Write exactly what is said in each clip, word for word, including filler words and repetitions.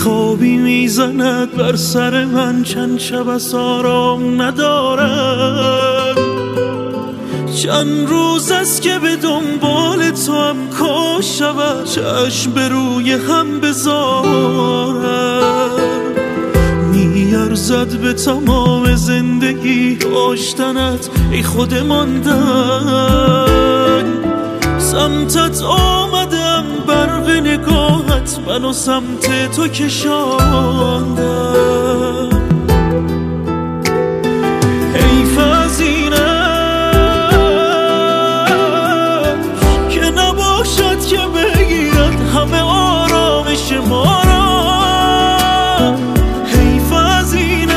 بیخوابی میزند بر سر من، چند شب از آرام ندارم. چند روز است که به دنبال تو هم کاش شود چشم به روی هم بذارم. میارزد به تمام زندگی داشتنت ای خود ماندن. سمتت آمدم برق نگاهت منو سمت تو کشاندم. حیف از اینش که نباشد که بگیرد همه آرامش ما را. حیف از اینش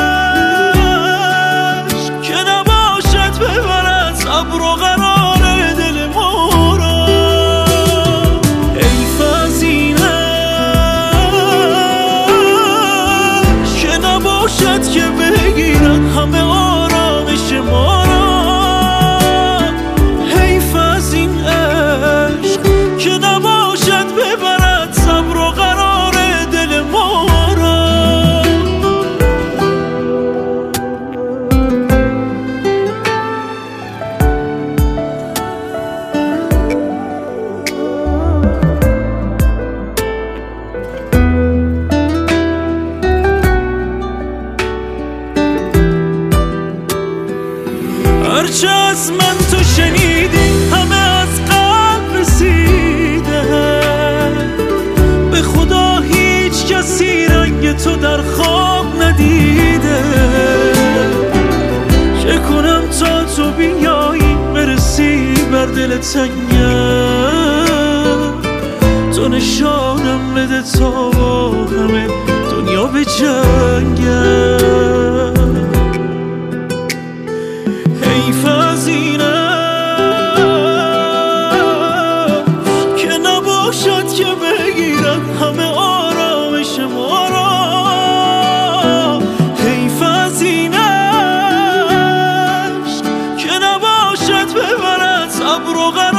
که نباشد ببرد صبر و قرار دل ما را. حیف از اینش که نباشد که بگیرد همه آرامش ما را. حیف از این عشق که نباشد ببرد صبر و قرار دل ما را. هرچه از من تو شنیدی همه از قلب رسیده. به خدا هیچ کسی رنگ تو در خواب ندیده. چه کنم تا تو بیایی برسی بر دل تنگم. تو نشانم بده تا با همه دنیا به جنگم. حیف از اینش که نباشد که بگیرد همه آرامش ما را. حیف از اینش که نباشد ببرد صبر و قرار